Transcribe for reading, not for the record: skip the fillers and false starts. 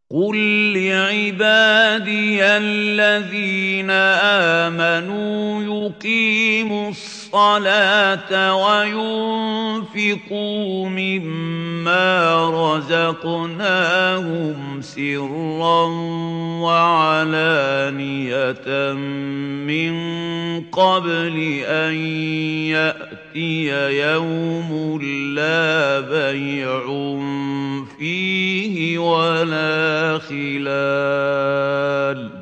قل لعبادي الذين آمنوا يقيموا الصلاة وينفقوا مما رزقناهم سرا وعلانية من قبل أن يأتي يوم لا بيع فيه ولا خلال